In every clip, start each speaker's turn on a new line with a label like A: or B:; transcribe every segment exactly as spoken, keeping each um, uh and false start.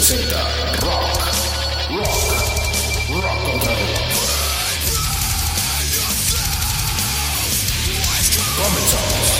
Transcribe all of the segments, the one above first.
A: presenta Rock, Rock, Rock contra Reloj. Comenzamos.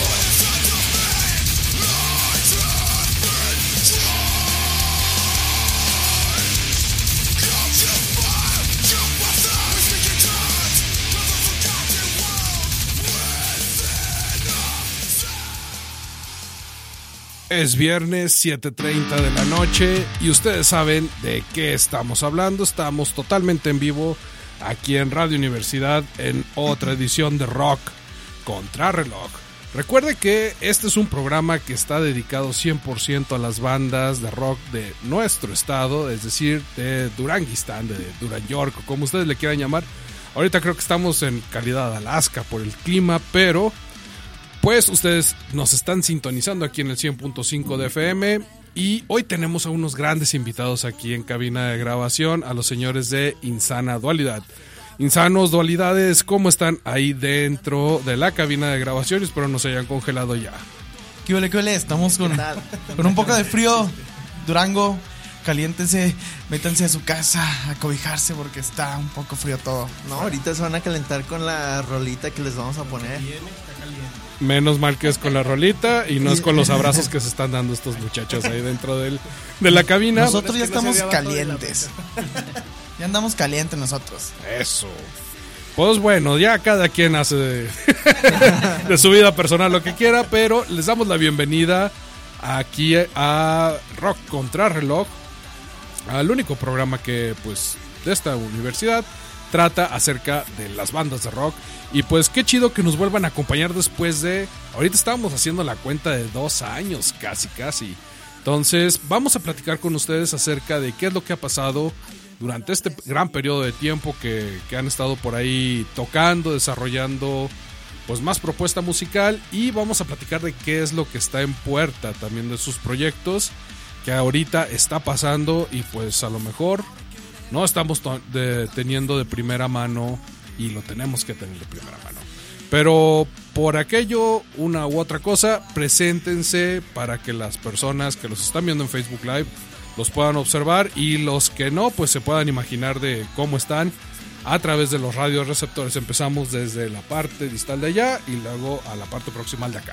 A: Es viernes siete treinta de la noche y ustedes saben de qué estamos hablando. Estamos totalmente en vivo aquí en Radio Universidad en otra edición de Rock Contra Reloj. Recuerde que este es un programa que está dedicado cien por ciento a las bandas de rock de nuestro estado, es decir, de Duranguistán, de Duran York, o como ustedes le quieran llamar. Ahorita creo que estamos en calidad de Alaska por el clima, pero pues ustedes nos están sintonizando aquí en el cien punto cinco de F M y hoy tenemos a unos grandes invitados aquí en cabina de grabación, a los señores de Insana Dualidad. Insanos Dualidades, ¿cómo están ahí dentro de la cabina de grabación? Espero no se hayan congelado ya.
B: ¿Qué ole, qué ole? Estamos con, con un poco de frío. Durango, caliéntense, métanse a su casa a cobijarse porque está un poco frío todo.
C: No, ahorita se van a calentar con la rolita que les vamos a poner.
B: Menos mal que es con la rolita y no es con los abrazos que se están dando estos muchachos ahí dentro del, de la cabina.
C: Nosotros ya estamos calientes.
B: Ya andamos calientes nosotros.
C: Eso.
B: Pues bueno, ya cada quien hace de, de su vida personal lo que quiera, pero les damos la bienvenida aquí a Rock Contra Reloj, al único programa que pues de esta universidad trata acerca de las bandas de rock. Y pues qué chido que nos vuelvan a acompañar después de... Ahorita estábamos haciendo la cuenta de dos años, casi, casi. Entonces vamos a platicar con ustedes acerca de qué es lo que ha pasado durante este gran periodo de tiempo que, que han estado por ahí tocando, desarrollando pues más propuesta musical. Y vamos a platicar de qué es lo que está en puerta también de sus proyectos, que ahorita está pasando y pues a lo mejor no estamos to- de, teniendo de primera mano y lo tenemos que tener de primera mano. Pero por aquello, una u otra cosa, preséntense para que las personas que los están viendo en Facebook Live los puedan observar y los que no, pues se puedan imaginar de cómo están a través de los radioreceptores. Empezamos desde la parte distal de allá y luego a la parte proximal de acá.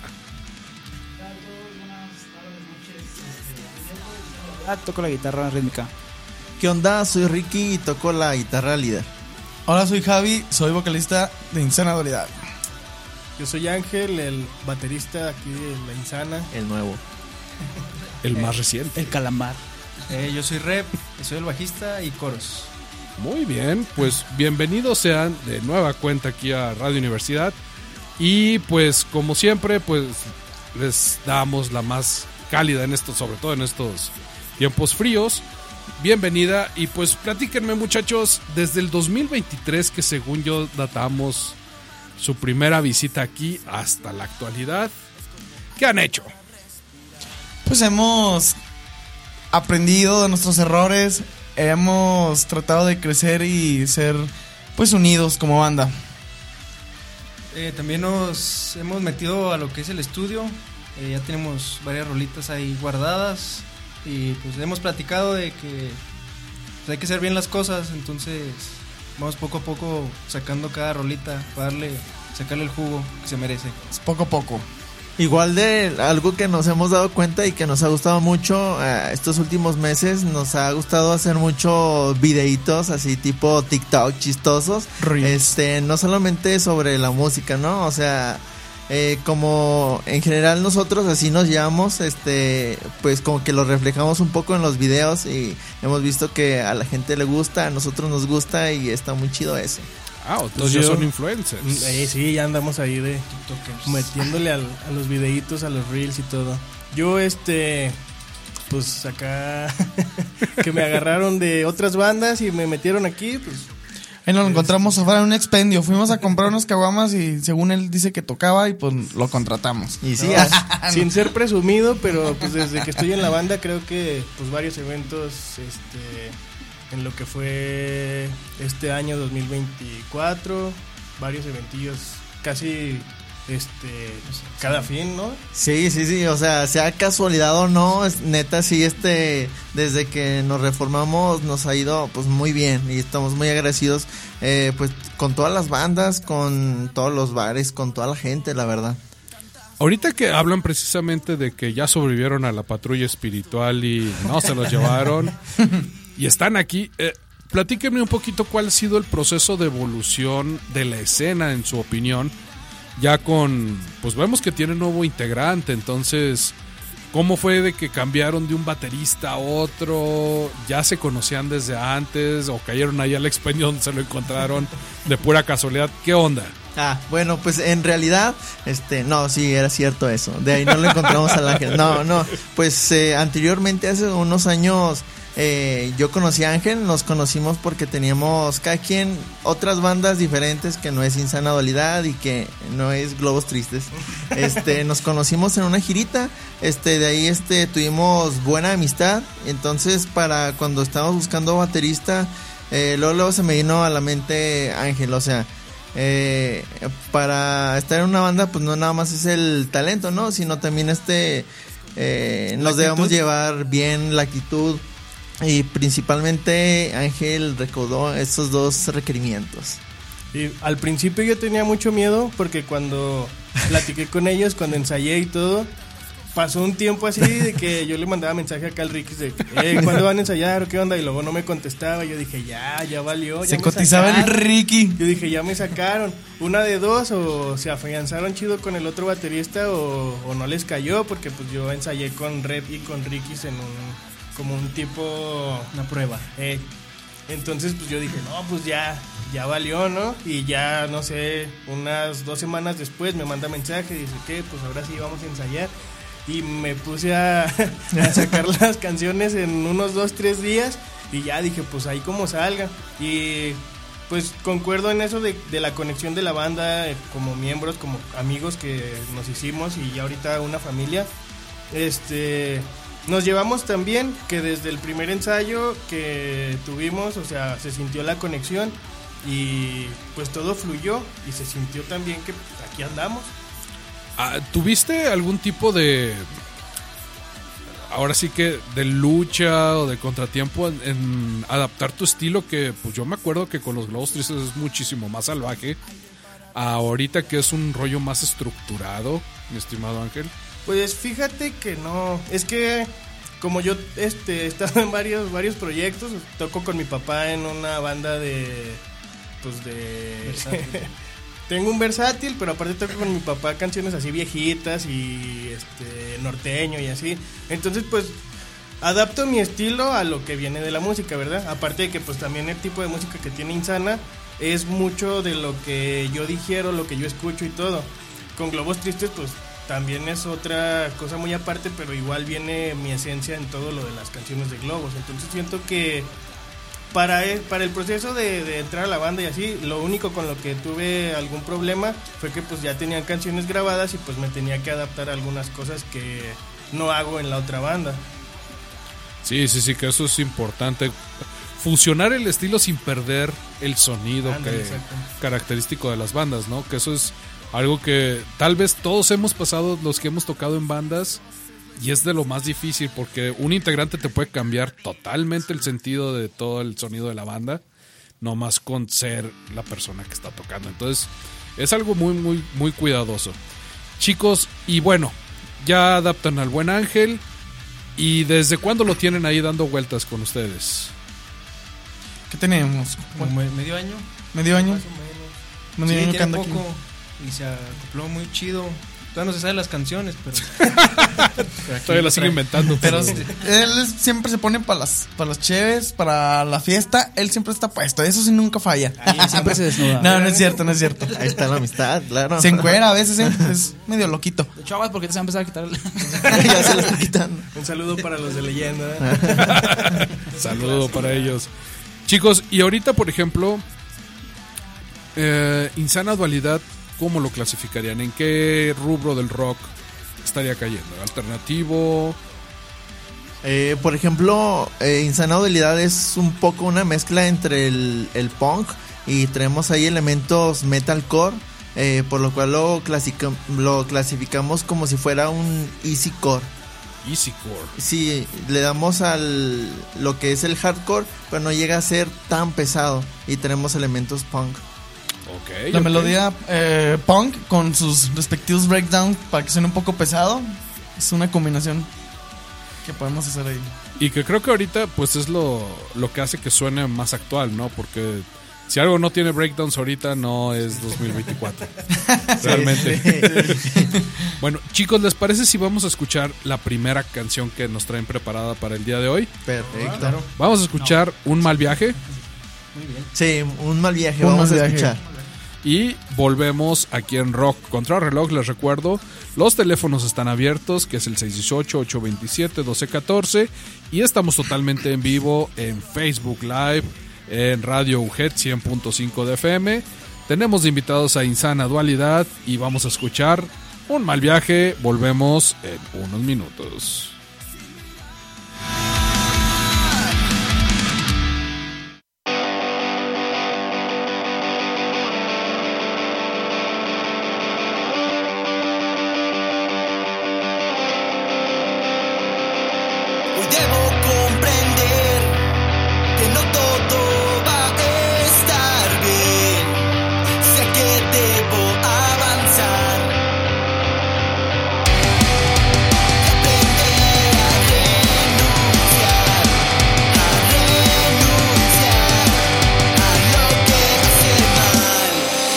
D: Ah, toco la guitarra rítmica.
C: ¿Qué onda? Soy Ricky y toco la guitarra líder.
B: Hola, soy Javi, soy vocalista de Insana Dualidad.
E: Yo soy Ángel, el baterista aquí de la Insana.
C: El nuevo.
B: El más reciente.
D: El calamar.
E: Eh, yo soy Rep, soy el bajista y coros.
B: Muy bien, pues bienvenidos sean de nueva cuenta aquí a Radio Universidad. Y pues como siempre, pues les damos la más cálida en esto, sobre todo en estos tiempos fríos. Bienvenida y pues platíquenme, muchachos, desde el dos mil veintitrés, que según yo datamos su primera visita aquí hasta la actualidad, ¿qué han hecho?
F: Pues hemos aprendido de nuestros errores, hemos tratado de crecer y ser pues unidos como banda.
E: Eh, también nos hemos metido a lo que es el estudio, eh, ya tenemos varias rolitas ahí guardadas. Y pues hemos platicado de que pues, hay que hacer bien las cosas, entonces vamos poco a poco sacando cada rolita para darle, sacarle el jugo que se merece.
F: Es poco a poco.
C: Igual de algo que nos hemos dado cuenta y que nos ha gustado mucho eh, estos últimos meses, nos ha gustado hacer muchos videitos así tipo TikTok chistosos.
F: Reels.
C: Este, no solamente sobre la música, ¿no? O sea, Eh, como en general nosotros así nos llevamos, este, pues como que lo reflejamos un poco en los videos y hemos visto que a la gente le gusta, a nosotros nos gusta y está muy chido eso.
B: Ah, entonces ya son influencers.
E: Eh, sí, ya andamos ahí de TikTokers, metiéndole al, a los videitos, a los reels y todo. Yo este, pues acá que me agarraron de otras bandas y me metieron aquí, pues
F: Ahí nos lo encontramos afuera en un expendio. Fuimos a comprar unos caguamas y según él dice que tocaba y pues lo contratamos.
C: Y sí,
E: no, sin ser presumido, pero pues desde que estoy en la banda creo que pues varios eventos este en lo que fue este año dos mil veinticuatro, varios eventillos, casi
G: este cada fin, ¿no?
C: Sí, sí, sí, o sea, sea casualidad o no, es, neta sí, este, desde que nos reformamos nos ha ido pues muy bien y estamos muy agradecidos eh, pues con todas las bandas, con todos los bares, con toda la gente, la verdad.
B: Ahorita que hablan precisamente de que ya sobrevivieron a la patrulla espiritual y no se los llevaron y están aquí, eh, platíquenme un poquito cuál ha sido el proceso de evolución de la escena en su opinión. Ya con, pues vemos que tiene nuevo integrante, entonces, ¿cómo fue de que cambiaron de un baterista a otro? ¿Ya se conocían desde antes o cayeron ahí al expendio donde se lo encontraron de pura casualidad? ¿Qué onda?
C: Ah, bueno, pues en realidad, este, no, sí, era cierto eso, de ahí no lo encontramos al Ángel, no, no, pues eh, anteriormente, hace unos años, eh, yo conocí a Ángel, nos conocimos porque teníamos cada quien otras bandas diferentes que no es Insana Dualidad y que no es Globos Tristes. Este, nos conocimos en una girita, este, de ahí este tuvimos buena amistad, entonces para cuando estábamos buscando baterista, eh, luego, luego se me vino a la mente Ángel, o sea, eh, para estar en una banda pues no nada más es el talento, ¿no? Sino también este eh, nos debemos llevar bien la actitud. Y principalmente Ángel recaudó esos dos requerimientos.
G: Y al principio yo tenía mucho miedo porque cuando platiqué con ellos, cuando ensayé y todo, pasó un tiempo así de que yo le mandaba mensaje acá al Ricky de eh, ¿cuándo van a ensayar o qué onda? Y luego no me contestaba. Yo dije, ya, ya valió. Ya
F: se
G: me
F: cotizaba
G: sacaron.
F: El Ricky.
G: Yo dije, ya me sacaron. Una de dos, o se afianzaron chido con el otro baterista o, o no les cayó, porque pues yo ensayé con Red y con Ricky en un... como un tipo...
E: Una prueba.
G: Eh, entonces pues yo dije, no, pues ya, ya valió, ¿no? Y ya, no sé, unas dos semanas después me manda mensaje y dice, ¿qué? Pues ahora sí vamos a ensayar. Y me puse a, a sacar las canciones en unos dos, tres días y ya dije, pues ahí como salga. Y pues concuerdo en eso de, de la conexión de la banda, eh, como miembros, como amigos que nos hicimos y ya ahorita una familia. Este... Nos llevamos también que desde el primer ensayo que tuvimos, o sea, se sintió la conexión y pues todo fluyó y se sintió también que aquí andamos.
B: Ah, ¿tuviste algún tipo de, ahora sí que de lucha o de contratiempo en, en adaptar tu estilo? Que pues yo me acuerdo que con los Globos Tristes es muchísimo más salvaje, ahorita que es un rollo más estructurado, mi estimado Ángel.
G: Pues fíjate que no, es que como yo este he estado en varios varios proyectos, toco con mi papá en una banda de pues de tengo un versátil, pero aparte toco con mi papá canciones así viejitas y este norteño y así. Entonces, pues adapto mi estilo a lo que viene de la música, ¿verdad? Aparte de que pues también el tipo de música que tiene Insana es mucho de lo que yo digiero, lo que yo escucho y todo. Con Globos Tristes pues también es otra cosa muy aparte, pero igual viene mi esencia en todo lo de las canciones de Globos. Entonces siento que para el, para el proceso de, de entrar a la banda y así, lo único con lo que tuve algún problema fue que pues ya tenían canciones grabadas y pues me tenía que adaptar a algunas cosas que no hago en la otra banda.
B: Sí, sí, sí, que eso es importante. Fusionar el estilo sin perder el sonido
G: Ándale,
B: que,
G: exacto.
B: característico de las bandas, ¿no? Que eso es algo que tal vez todos hemos pasado, los que hemos tocado en bandas, y es de lo más difícil porque un integrante te puede cambiar totalmente el sentido de todo el sonido de la banda, no más con ser la persona que está tocando. Entonces es algo muy, muy, muy cuidadoso. Chicos, y bueno, ya adaptan al buen Ángel. ¿Y desde cuándo lo tienen ahí dando vueltas con ustedes?
F: ¿Qué tenemos?
E: Como medio año.
F: ¿Medio año?
E: Más o menos.
F: Medio
E: Sí,
F: año
E: tiene
F: que anda aquí.
E: poco y se acopló muy chido. Todavía no se saben las canciones, pero... pero aquí
B: Todavía la sigo
E: trae.
B: inventando.
F: Pero él siempre se pone para las, para las cheves, para la fiesta. Él siempre está puesto. Eso sí nunca falla.
E: Ahí siempre se desnuda.
F: No, no es cierto, no es cierto.
C: Ahí está la amistad, claro.
F: Se encuera a veces, ¿eh? Es medio loquito.
D: De hecho, aguas porque te se va a empezar a quitar el...
C: Ya se lo está quitando.
G: Un saludo para los de Leyenda.
B: Saludo para ellos. Chicos, y ahorita, por ejemplo, eh, Insana Dualidad, ¿cómo lo clasificarían? ¿En qué rubro del rock estaría cayendo? ¿Alternativo?
C: Eh, por ejemplo, eh, Insana Dualidad es un poco una mezcla entre el, el punk y tenemos ahí elementos metalcore. eh, por lo cual lo, clasica- lo clasificamos como si fuera un easy core.
B: Easy core.
C: Sí, le damos al lo que es el hardcore, pero no llega a ser tan pesado y tenemos elementos punk.
B: Okay,
F: La
B: okay.
F: melodía eh, punk con sus respectivos breakdowns para que suene un poco pesado. Es una combinación que podemos hacer ahí.
B: Y que creo que ahorita pues es lo, lo que hace que suene más actual, ¿no? Porque si algo no tiene breakdowns ahorita no es dos mil veinticuatro. Realmente. Bueno, chicos, ¿les parece si vamos a escuchar la primera canción que nos traen preparada para el día de hoy?
C: Perfecto.
G: Claro.
B: Vamos a escuchar Un Mal Viaje
C: Sí, un mal viaje,
F: Un
C: vamos
F: mal
C: a
F: viaje.
C: escuchar.
B: y volvemos aquí en Rock Contra Reloj. Les recuerdo, los teléfonos están abiertos, que es el seis uno ocho, ocho dos siete, uno dos uno cuatro, y estamos totalmente en vivo en Facebook Live, en Radio U G E T cien punto cinco de F M. Tenemos de invitados a Insana Dualidad y vamos a escuchar Un Mal Viaje. Volvemos en unos minutos.
H: Hoy debo comprender que no todo va a estar bien. Sé que debo avanzar y aprender a renunciar, a renunciar a lo que hace mal.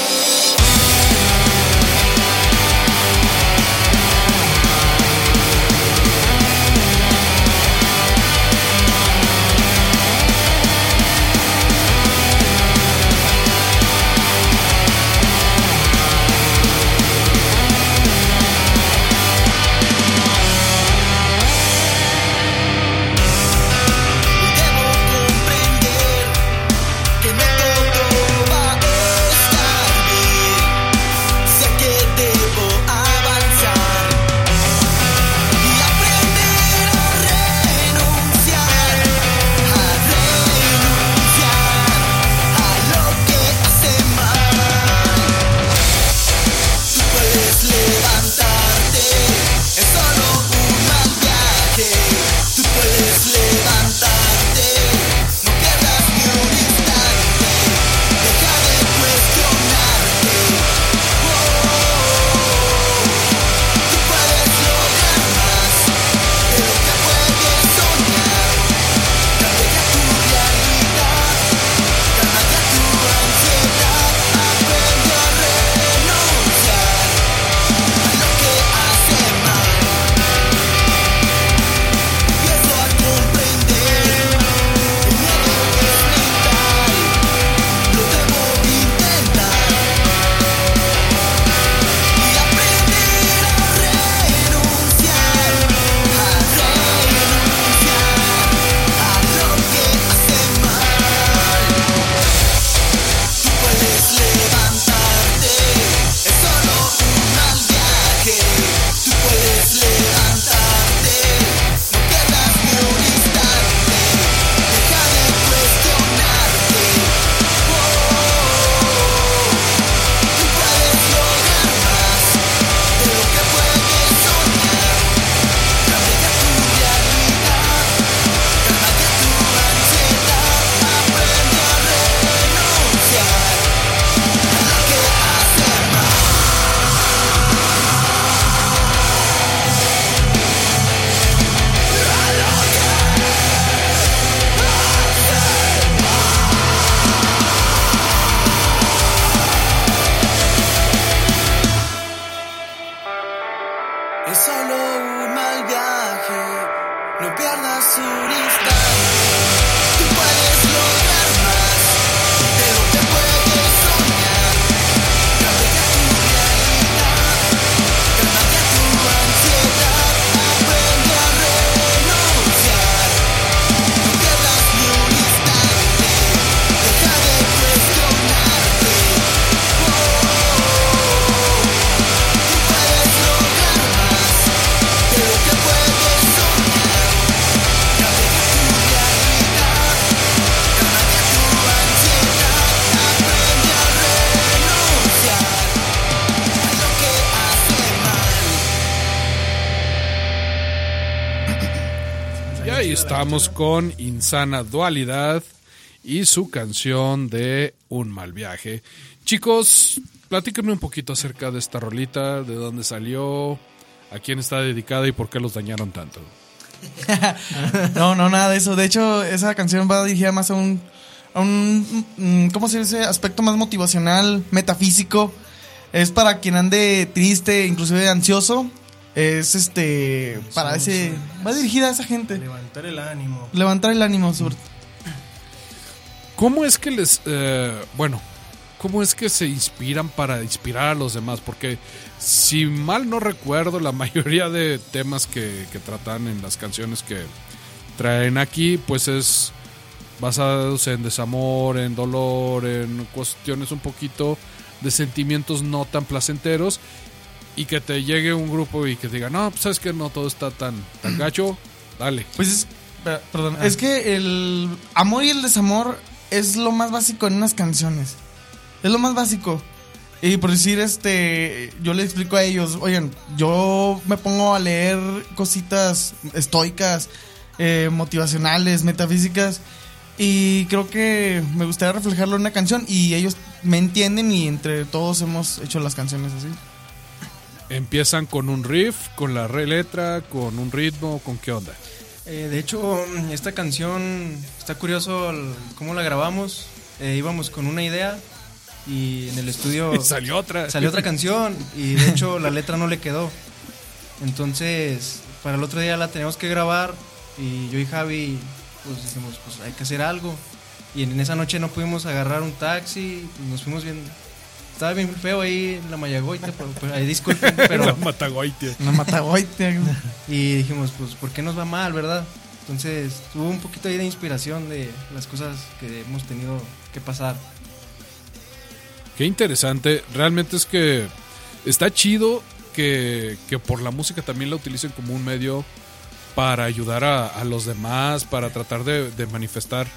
H: Debo comprender que no todo va a estar bien. Sé que debo avanzar y aprender a renunciar, a renunciar a lo que hace mal. Tú puedes levantarte, es solo un mal viaje. Tú puedes levantarte, no pierdas ni un instante. Deja de cuestionarte. Oh, tú puedes lograr más de lo que puedes soñar. Cambia ya tu realidad, calma ya tu ansiedad. Aprende a renunciar a lo que hace mal. Empiezo a comprender que el miedo es mental. Lo debo intentar y aprender a renunciar, a renunciar a lo que hace mal. Tú puedes levantarte, es solo un mal viaje. Tú puedes levantarte, no pierdas ni un instante. Deja de cuestionarte. Oh, tú puedes lograr más de lo que puedes soñar. Cambia ya tu realidad, calma ya tu ansiedad. Aprende a renunciar a lo que hace mal. Es solo un mal viaje, no pierdas un instante. Tú puedes lograr más de lo que puedes soñar. Cambia ya tu realidad, calma ya tu ansiedad. Aprende a renunciar, no pierdas ni un instante. Deja de cuestionarte. Oh, tú puedes lograr más de lo que puedes soñar. Cambia ya tu
A: Y ahí estamos con Insana Dualidad y su canción de Un Mal Viaje. Chicos, platíquenme un poquito acerca de esta rolita, de dónde salió, a quién está dedicada y por qué los dañaron tanto.
F: No, no, nada de eso. De hecho, esa canción va dirigida más a un, a un, ¿cómo se dice? Aspecto más motivacional, metafísico. Es para quien ande triste, inclusive ansioso. Es este, para ese, va dirigida a esa gente.
G: Levantar el ánimo.
F: Levantar el ánimo, sobre.
A: ¿Cómo es que les, eh, bueno, cómo es que se inspiran para inspirar a los demás? Porque si mal no recuerdo, la mayoría de temas que, que tratan en las canciones que traen aquí, pues es basados en desamor, en dolor, en cuestiones un poquito de sentimientos no tan placenteros, y que te llegue un grupo y que diga, no, pues sabes que no todo está tan, tan gacho, dale.
F: Pues es, perdón, ah. es que el amor y el desamor es lo más básico en unas canciones. Es lo más básico. Y por decir, este, yo le explico a ellos, oigan, yo me pongo a leer cositas estoicas, eh, motivacionales, metafísicas, y creo que me gustaría reflejarlo en una canción, y ellos me entienden, y entre todos hemos hecho las canciones así.
A: ¿Empiezan con un riff, con la re letra, con un ritmo, con qué onda?
E: Eh, de hecho, esta canción está curioso el, cómo la grabamos. Eh, íbamos con una idea y en el estudio
A: salió otra.
E: Salió otra canción y de hecho la letra no le quedó. Entonces, para el otro día la teníamos que grabar y yo y Javi pues dijimos, pues hay que hacer algo. Y en esa noche no pudimos agarrar un taxi, nos fuimos bien. Estaba bien feo ahí en la Mayagoite, pero, pero ahí disculpen, pero
A: la Matagoite.
F: La Matagoite.
E: Y dijimos, pues, ¿por qué nos va mal, verdad? Entonces, tuvo un poquito ahí de inspiración de las cosas que hemos tenido que pasar.
A: Qué interesante. Realmente es que está chido que, que por la música también la utilicen como un medio para ayudar a, a los demás, para tratar de, de manifestar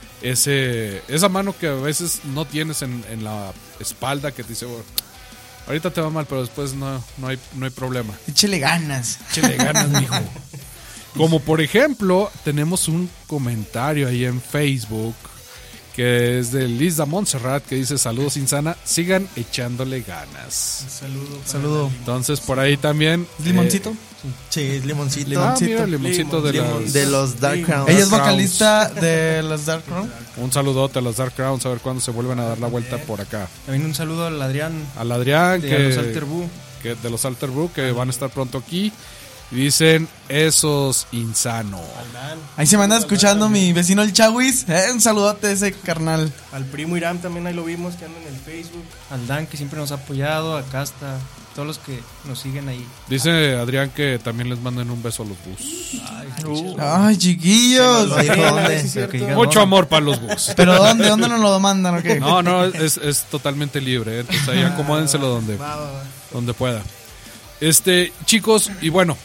A: ese esa mano que a veces no tienes en, en la espalda, que te dice, bueno, ahorita te va mal, pero después no, no, hay, no hay problema.
F: Échele ganas.
A: Échele ganas, mijo. Como por ejemplo, tenemos un comentario ahí en Facebook que es de Lisa Montserrat, que dice, saludos Insana, sigan echándole ganas.
G: Un saludo.
F: Saludo.
A: Entonces por ahí también
F: ¿Limoncito?
C: Eh, sí, es limoncito.
A: Ah, mira, limoncito de,
G: Limon,
A: las,
C: de los Dark Crowns.
F: Ella es vocalista de los Dark Crowns.
A: Un saludote a los Dark Crowns, a ver cuándo se vuelven a dar la vuelta por acá.
E: También un saludo al Adrián.
A: Al Adrián,
E: de
A: que,
E: los Alter Boo.
A: que de los Alter Boo, que van a estar pronto aquí. Y dicen, esos insano.
F: Ahí se me anda escuchando mi vecino el Chawis. Eh, un saludote a ese carnal.
G: Al primo Irán también ahí lo vimos, que anda en el Facebook.
E: Al Dan, que siempre nos ha apoyado. A Casta, todos los que nos siguen ahí.
A: Dice Adrián que también les manden un beso a los bus.
E: Ay,
F: Ay, chiquillos.
C: Lo dijo, ¿dónde?
G: Sí, cierto.
E: Que digan,
A: Mucho
E: no,
A: amor para los bus.
F: Pero ¿dónde? ¿Dónde nos lo mandan o qué?
A: No, no, es, es totalmente libre. ¿eh? Entonces ahí acomódenselo donde,
G: Va, va, va.
A: donde pueda. Este, chicos, y bueno,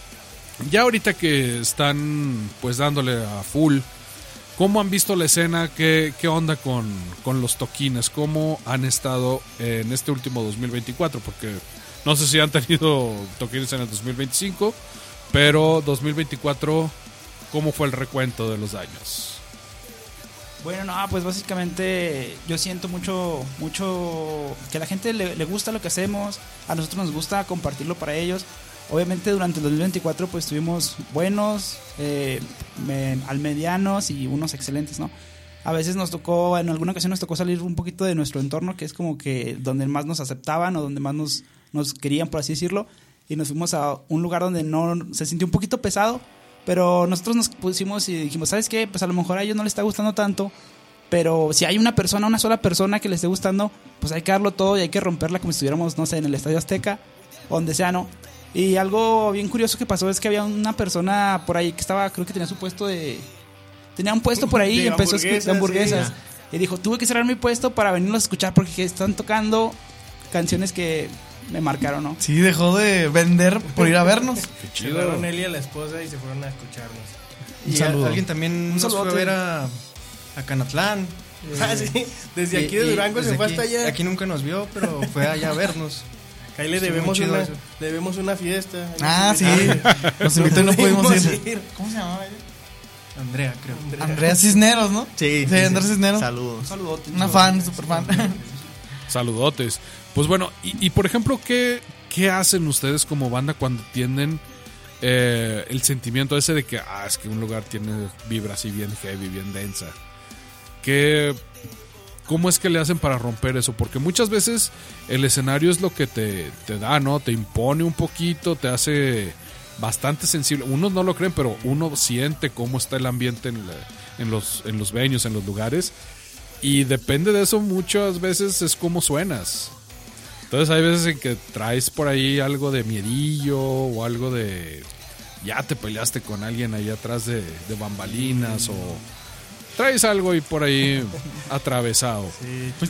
A: ya ahorita que están pues dándole a full, ¿cómo han visto la escena? ¿Qué, qué onda con, con los toquines? ¿Cómo han estado en este último dos mil veinticuatro? Porque no sé si han tenido toquines en el dos mil veinticinco, pero dos mil veinticuatro, ¿cómo fue el recuento de los daños?
D: Bueno, no, pues básicamente yo siento mucho, mucho que a la gente le, le gusta lo que hacemos, a nosotros nos gusta compartirlo para ellos. Obviamente durante el dos mil veinticuatro pues tuvimos buenos, eh, me, al medianos y unos excelentes, ¿no? A veces nos tocó, en alguna ocasión nos tocó salir un poquito de nuestro entorno, que es como que donde más nos aceptaban o donde más nos, nos querían, por así decirlo, y nos fuimos a un lugar donde no se sintió un poquito pesado, pero nosotros nos pusimos y dijimos, ¿sabes qué? Pues a lo mejor a ellos no les está gustando tanto, pero si hay una persona, una sola persona que les esté gustando, pues hay que darlo todo y hay que romperla como si estuviéramos, no sé, en el Estadio Azteca, o donde sea, ¿no? Y algo bien curioso que pasó es que había una persona por ahí que estaba, creo que tenía su puesto de... Tenía un puesto por ahí
G: De
D: y empezó a escuchar
G: hamburguesas,
D: hamburguesas.
G: sí.
D: Y dijo, tuve que cerrar mi puesto para venirlos a escuchar porque están tocando canciones que me marcaron, ¿no?
F: Sí, dejó de vender por ir a vernos.
A: Qué
G: Se llevaron él y a la esposa y se fueron a escucharnos.
F: Un
E: Y
F: saludo.
E: a- alguien también nos fue a
D: saludote.
E: ver a, a Canatlán.
G: Ah, sí. Desde
E: Y-
G: aquí de
E: y
G: Durango se
E: desde
G: fue
E: aquí-
G: hasta allá.
E: Aquí nunca nos vio, pero fue allá a vernos.
G: Ahí le
E: Estuvo
G: debemos
E: muy chido
G: una,
E: eso.
G: debemos una fiesta. Ahí
F: Ah,
G: nos
F: sí.
G: invitaron.
F: Nos invitó y no pudimos
G: pudimos
F: ir.
G: ir.
F: ¿Cómo se llamaba ella?
E: Andrea, creo.
F: Andrea Cisneros, ¿no?
C: Sí,
F: Sí, Andrea Cisneros.
C: Saludos.
D: Saludote.
F: Una fan, super fan.
B: Saludotes. Pues bueno, y, y por ejemplo, ¿qué, ¿qué hacen ustedes como banda cuando tienen eh, el sentimiento ese de que, ah, es que un lugar tiene vibra así bien heavy, bien densa? ¿Qué, ¿Cómo es que le hacen para romper eso? Porque muchas veces el escenario es lo que te, te da, ¿no? Te impone un poquito, te hace bastante sensible. Unos no lo creen, pero uno siente cómo está el ambiente en, la, en, los, en los venues, en los lugares. Y depende de eso, muchas veces es como suenas. Entonces hay veces en que traes por ahí algo de miedillo o algo de... Ya te peleaste con alguien ahí atrás de, de bambalinas o... Traes algo ahí por ahí atravesado.
F: Sí, pues,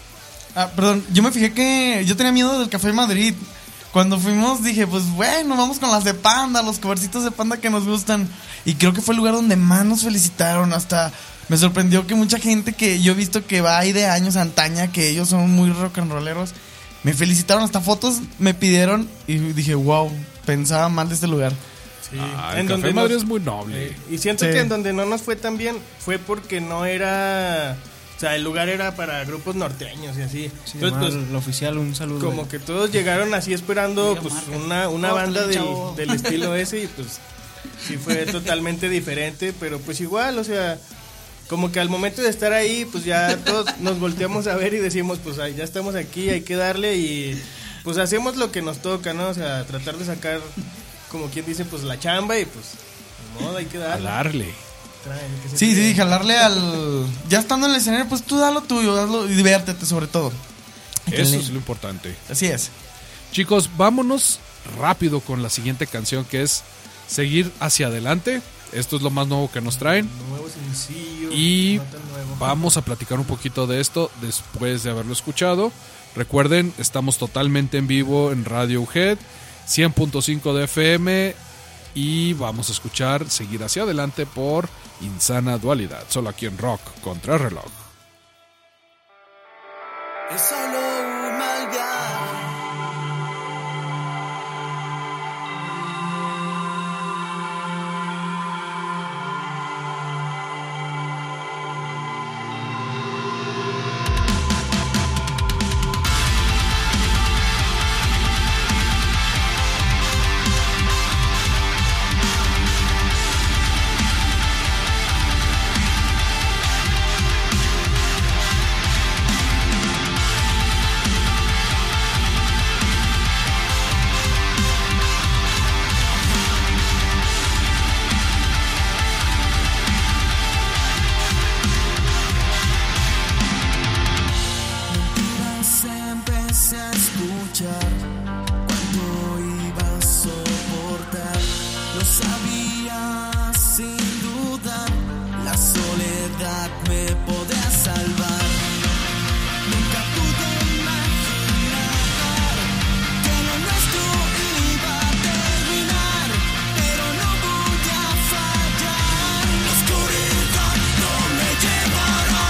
F: ah, perdón, yo me fijé que yo tenía miedo del Café Madrid. Cuando fuimos dije, pues bueno, vamos con las de Panda, los covercitos de Panda que nos gustan. Y creo que fue el lugar donde más nos felicitaron. Hasta me sorprendió que mucha gente que yo he visto que va ahí de años antaña, que ellos son muy rock and rolleros, me felicitaron, hasta fotos me pidieron. Y dije, wow, pensaba mal de este lugar.
G: Sí.
B: Ah,
G: En
B: el
G: donde
B: Café Madrid
G: nos-
B: es muy noble.
G: Eh, y siento
F: Sí.
G: que en donde no nos fue tan bien fue porque no era... O sea, el lugar era para grupos norteños y así.
E: Sí,
G: Entonces,
E: mal,
G: pues,
E: lo oficial, un saludo.
G: como que todos llegaron así esperando
D: Diga
G: pues
D: marcas.
G: una, una
D: Córtale,
G: banda del,
D: chavo.
G: del estilo ese y pues sí fue totalmente diferente, pero pues igual, o sea, como que al momento de estar ahí, pues ya todos nos volteamos a ver y decimos, pues ay, ya estamos aquí, hay que darle y pues hacemos lo que nos toca, ¿no? O sea, tratar de sacar, como quien dice, pues la chamba y pues, ni modo, hay que
B: A
G: darle.
B: darle.
G: Trae, que se
F: Sí,
G: pueda.
F: sí, jalarle al... Ya estando en el escenario, pues tú da lo tuyo, hazlo y diviértete sobre todo.
B: Eso es lo importante.
F: Así es.
B: Chicos, vámonos rápido con la siguiente canción, que es Seguir hacia adelante. Esto es lo más nuevo que nos traen.
G: Nuevo sencillo,
B: Y
G: no tan nuevo.
B: vamos a platicar un poquito de esto después de haberlo escuchado. Recuerden, estamos totalmente en vivo en Radio U G E D, cien punto cinco de F M. Y vamos a escuchar Seguir hacia adelante por Insana Dualidad, solo aquí en Rock Contra Reloj.
H: Es solo un mal viaje. Mentiras empecé a escuchar cuando iba a soportar. Lo sabía sin dudar, la soledad me podía salvar. Nunca pude imaginar que lo nuestro iba a terminar, pero no voy a fallar. La oscuridad no me llevará.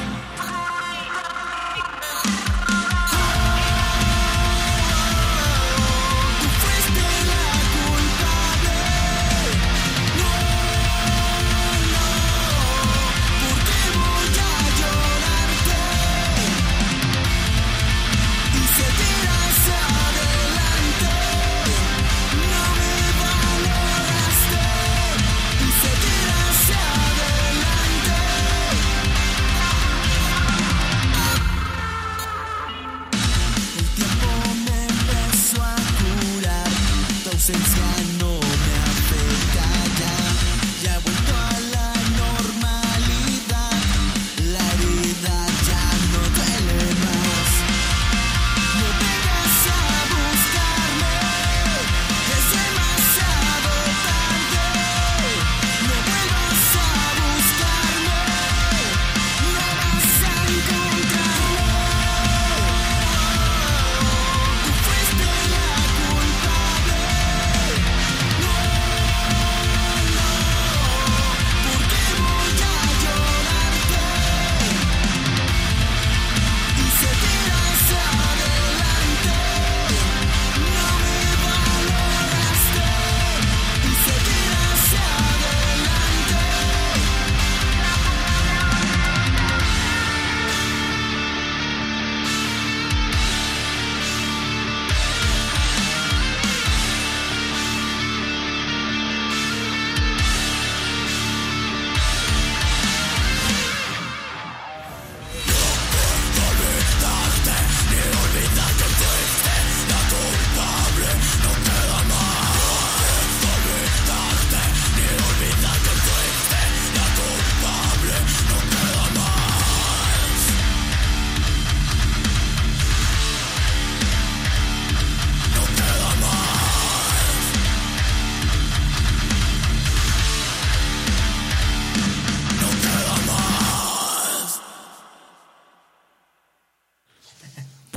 H: Tú fuiste la culpable. No, no, ¿por qué voy a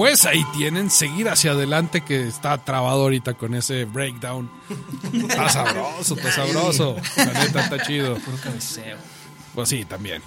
B: pues ahí tienen, seguir hacia adelante, que está trabado ahorita con ese breakdown. Está sabroso, está sabroso. La neta está chido.
D: Puro cabeceo.
B: Pues sí, también.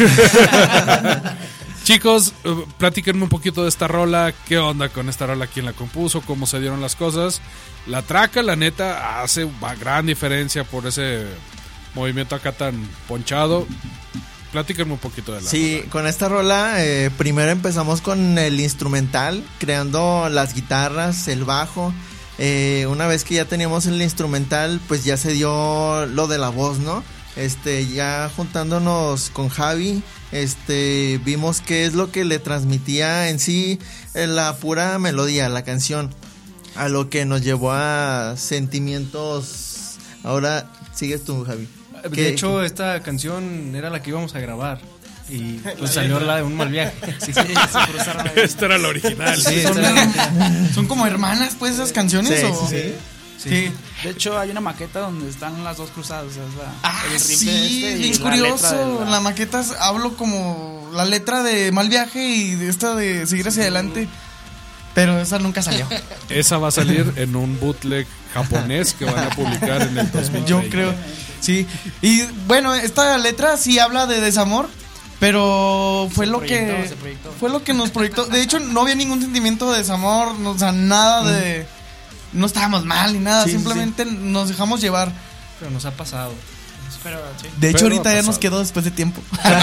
B: Chicos, uh, platíquenme un poquito de esta rola. ¿Qué onda con esta rola? ¿Quién la compuso? ¿Cómo se dieron las cosas? La traca, la neta, hace una gran diferencia por ese movimiento acá tan ponchado. Platíquenme un poquito de la
C: Sí,
B: rola.
C: con esta rola eh, primero empezamos con el instrumental, creando las guitarras, el bajo. Eh, una vez que ya teníamos el instrumental, pues ya se dio lo de la voz, ¿no? Este, ya juntándonos con Javi, este, vimos qué es lo que le transmitía en sí eh, la pura melodía, la canción, a lo que nos llevó a sentimientos. Ahora sigues tú, Javi.
E: De
C: ¿Qué?
E: hecho, esta canción era la que íbamos a grabar. Y pues salió la de Un Mal Viaje. Sí, sí,
B: Esta era la original.
E: sí,
F: Son,
E: esta era la-
F: son como hermanas, pues, esas canciones.
C: Sí,
F: ¿o?
C: sí, sí.
F: Sí.
D: De hecho, hay una maqueta donde están las dos cruzadas. O sea, es la-
F: Ah,
D: el riff
F: sí,
D: de este y
F: bien
D: la letra
F: curioso.
D: de
F: La... maqueta es- hablo como la letra de Mal Viaje y de esta de Seguir hacia adelante. Pero esa nunca salió.
B: Esa va a salir en un bootleg japonés que van a publicar en el dos mil veinte.
F: Yo creo. Sí. Y bueno, esta letra sí habla de desamor. Pero fue
D: Se
F: lo
D: proyectó,
F: que
D: se proyectó.
F: fue lo que nos proyectó. De hecho, no había ningún sentimiento de desamor, no, o sea, nada de no estábamos mal ni nada,
C: Sí, sí,
F: simplemente nos dejamos llevar.
E: Pero nos ha pasado.
D: Pero, sí.
F: De hecho,
B: Pero
F: ahorita
B: ha
F: ya nos
B: pasado.
F: quedó después de tiempo.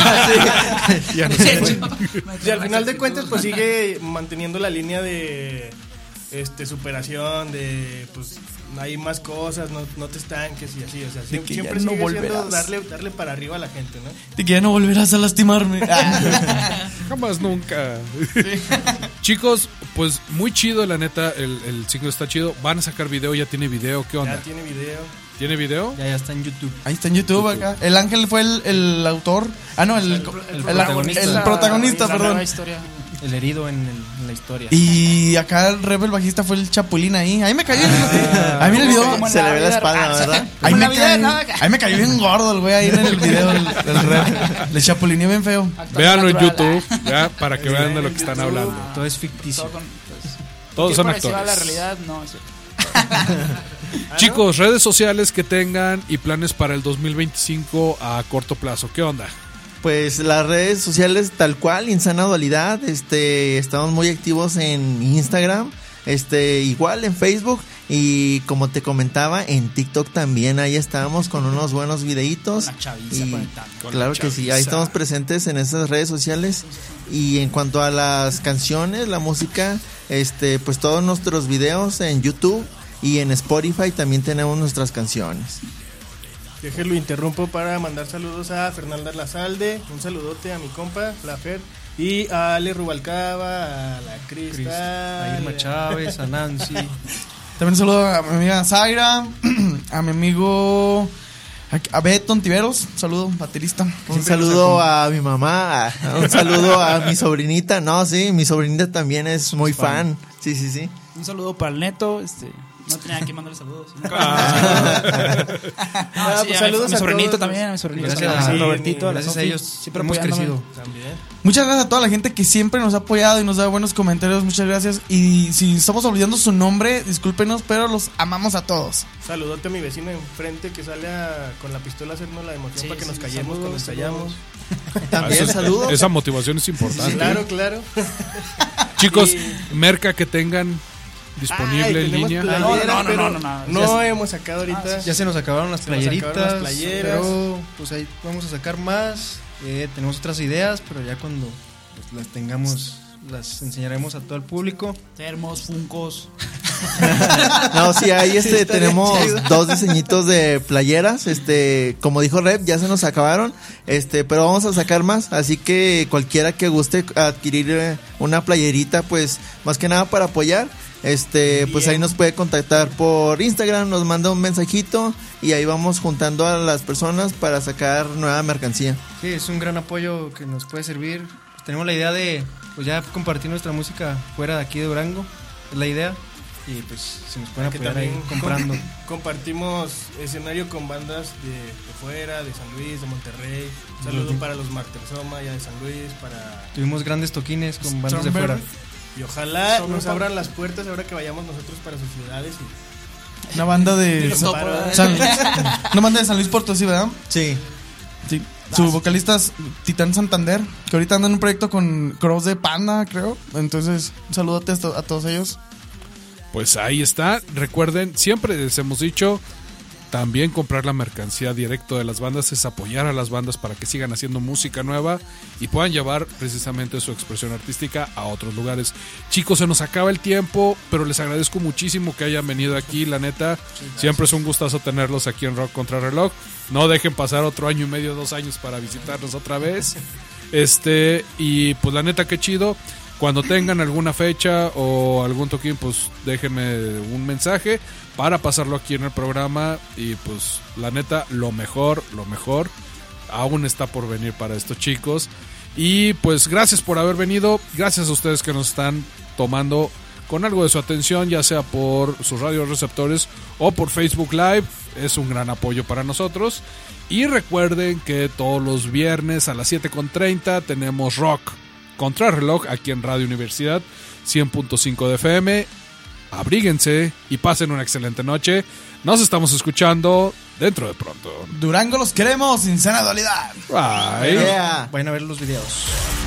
B: Ya no sé.
G: Y al final de cuentas, pues sigue manteniendo la línea de este superación, de pues hay más cosas, no, no te estanques y así, o sea, siempre,
F: que ya
G: siempre
F: no
G: sigue siendo
F: volverás.
G: darle, darle para arriba a la gente, ¿no?
F: De que ya no volverás a lastimarme.
B: Jamás nunca. Chicos, pues muy chido, la neta. El, el single está chido. Van a sacar video, ya tiene video. ¿Qué onda?
G: Ya tiene video.
B: ¿Tiene video?
E: Ya, ya está en YouTube.
F: Ahí está en YouTube acá. El Ángel fue el, el autor. Ah, no, el, el, el-
E: protagonista.
F: el protagonista,
D: La
F: perdón.
D: nueva historia.
E: El herido en, el- en la historia.
F: Y acá el Rebel bajista fue el Chapulín ahí. Ahí me cayó. a mí en el video.
D: Como en
C: Se le ve la
D: vida-
C: espalda,
D: ah,
C: ¿verdad?
F: Ahí
D: Como
F: me,
D: en la vida,
F: cayó,
D: nada.
F: ahí me cayó bien gordo el güey ahí en el video. El, el Rebel. Le chapulineó bien feo.
D: Actuación
B: Véanlo en
D: natural,
B: YouTube, ya, para que vean de lo que están hablando.
E: Todo es
D: ah,
E: ficticio.
D: todo con- pues,
B: Todos
D: ¿qué
B: son
D: parecido
B: actores.
D: a la realidad? No, es cierto.
B: Chicos, redes sociales que tengan y planes para el dos mil veinticinco a corto plazo. ¿Qué onda?
C: Pues las redes sociales tal cual, Insana Dualidad, este, estamos muy activos en Instagram, este, igual en Facebook y como te comentaba en TikTok también, ahí estamos con unos buenos videitos.
D: Con la chaviza
C: y
D: conectando.
B: Con
C: claro
B: la
C: que sí,
B: chaviza.
C: ahí estamos presentes en esas redes sociales y en cuanto a las canciones, la música, este, pues todos nuestros videos en YouTube y en Spotify también tenemos nuestras canciones.
G: Déjelo interrumpo para mandar saludos a Fernanda Lazalde, un saludote a mi compa, la Fer, y a Ale Rubalcaba, a la
E: Cris,
G: Crista,
E: a Irma Chávez, a Nancy.
F: También un saludo a mi amiga Zaira, a mi amigo a, a Beto Ontiveros, un saludo, baterista.
C: Un saludo a mi mamá, a- un saludo a mi sobrinita, no, sí, mi sobrinita también es muy fan, sí, sí, sí.
D: Un saludo para el Neto. Este, no tenía que mandarle saludos. Nunca
G: Ah,
D: Ah, sí,
G: pues
D: a
G: saludos
D: mi
G: a
D: sobrinito
G: todos.
D: también, a mi sobrinito.
E: Gracias
D: a
E: a-
D: Robertito, a la
E: Gracias a
D: Sofi,
E: ellos
D: siempre
E: hemos
D: apoyándome.
E: crecido.
G: También.
F: Muchas gracias a toda la gente que siempre nos ha apoyado y nos da buenos comentarios, muchas gracias. Y si estamos olvidando su nombre, discúlpenos, pero los amamos a todos.
G: Saludote a mi vecino enfrente que sale a- con la pistola a hacernos la emoción
D: Sí,
G: para que
D: sí,
G: nos callemos
D: saludos,
G: cuando estallamos.
C: También
B: Eso-
C: saludos.
B: Esa motivación es importante.
G: Claro, claro.
B: Chicos,
G: Y-
B: merca que tengan disponible
G: Ay,
B: en
G: tenemos
B: línea.
G: playeras,
D: No, no, no,
G: pero
D: no, no, no.
G: no
D: Ya-
G: hemos sacado ahorita.
E: Ya se nos acabaron las
G: Se nos
E: playeritas.
G: acabaron las playeras.
E: Pero pues ahí vamos a sacar más. Eh, tenemos otras ideas, pero ya cuando pues, las tengamos, las enseñaremos a todo el público.
D: Termos, funcos.
C: No, sí, ahí este
G: está
C: tenemos
G: bien chido.
C: dos diseñitos de playeras, este, como dijo Rep, ya se nos acabaron, este, pero vamos a sacar más, así que cualquiera que guste adquirir eh, una playerita, pues, más que nada para apoyar, este, pues ahí nos puede contactar por Instagram, nos manda un mensajito y ahí vamos juntando a las personas para sacar nueva mercancía.
E: Sí, es un gran apoyo que nos puede servir. Pues, tenemos la idea de pues ya compartir nuestra música fuera de aquí de Durango. Es la idea. Y pues si nos pueden
G: Que
E: apoyar ahí
G: también
E: comprando.
G: compartimos escenario con bandas de, de fuera, de San Luis, de Monterrey. Un saludo
E: Ujú.
G: para los Martersoma, ya de San Luis, para...
E: Tuvimos grandes toquines con bandas de
F: Stromberg.
E: fuera.
G: Y ojalá nos abran las puertas ahora que vayamos nosotros para sus ciudades. Y...
F: Una banda de San, una banda de San Luis Potosí, ¿verdad?
C: Sí.
F: Sí. Su vocalista es Titán Santander, que ahorita anda en un proyecto con Cross de Panda, creo. Entonces, un saludote a, to- a todos ellos.
B: Pues ahí está. Recuerden, siempre les hemos dicho, también comprar la mercancía directo de las bandas es apoyar a las bandas para que sigan haciendo música nueva y puedan llevar precisamente su expresión artística a otros lugares. Chicos, se nos acaba el tiempo, pero les agradezco muchísimo que hayan venido aquí, la neta. Siempre es un gustazo tenerlos aquí en Rock Contra Reloj. No dejen pasar otro año y medio, dos años para visitarnos otra vez. Este, y pues la neta, qué chido. Cuando tengan alguna fecha o algún toquín, pues déjenme un mensaje para pasarlo aquí en el programa. Y pues la neta, lo mejor, lo mejor aún está por venir para estos chicos. Y pues gracias por haber venido. Gracias a ustedes que nos están tomando con algo de su atención, ya sea por sus radioreceptores o por Facebook Live. Es un gran apoyo para nosotros. Y recuerden que todos los viernes a las siete con treinta tenemos Rock Contrarreloj aquí en Radio Universidad cien punto cinco de F M. Abríguense y pasen una excelente noche. Nos estamos escuchando dentro de pronto.
F: Durango los queremos, sin sana dualidad.
B: Bye.
C: Yeah.
E: Vayan a ver los videos.